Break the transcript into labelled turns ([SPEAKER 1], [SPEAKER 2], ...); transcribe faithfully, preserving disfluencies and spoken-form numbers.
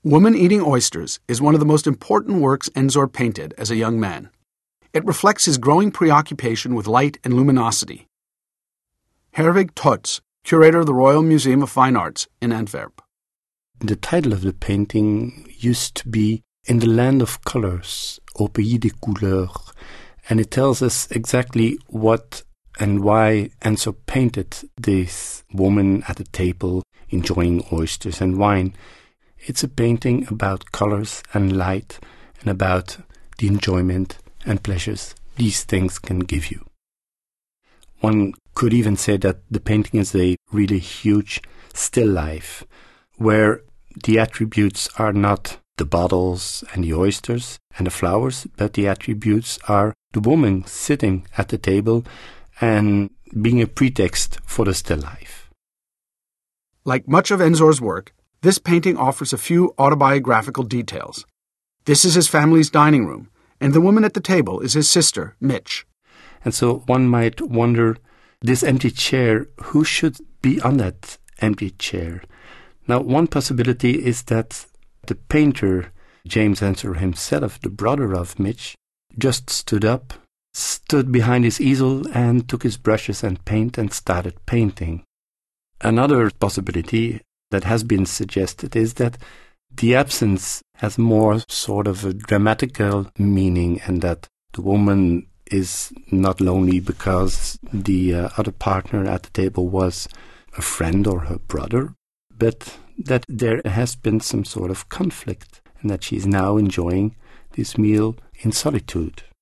[SPEAKER 1] Woman Eating Oysters is one of the most important works Ensor painted as a young man. It reflects his growing preoccupation with light and luminosity. Herwig Tots, curator of the Royal Museum of Fine Arts in Antwerp.
[SPEAKER 2] The title of the painting used to be In the Land of Colors, Au Pays des Couleurs, and it tells us exactly what and why Ensor painted this woman at a table enjoying oysters and wine. It's a painting about colors and light and about the enjoyment and pleasures these things can give you. One could even say that the painting is a really huge still life, where the attributes are not the bottles and the oysters and the flowers, but the attributes are the woman sitting at the table and being a pretext for the still life.
[SPEAKER 1] Like much of Ensor's work, this painting offers a few autobiographical details. This is his family's dining room, and the woman at the table is his sister, Mitch.
[SPEAKER 2] And so one might wonder, this empty chair, who should be on that empty chair? Now, one possibility is that the painter, James Ensor himself, the brother of Mitch, just stood up, stood behind his easel and took his brushes and paint and started painting. Another possibility that has been suggested is that the absence has more sort of a dramatical meaning, and that the woman is not lonely because the uh, other partner at the table was a friend or her brother, but that there has been some sort of conflict and that she's now enjoying this meal in solitude.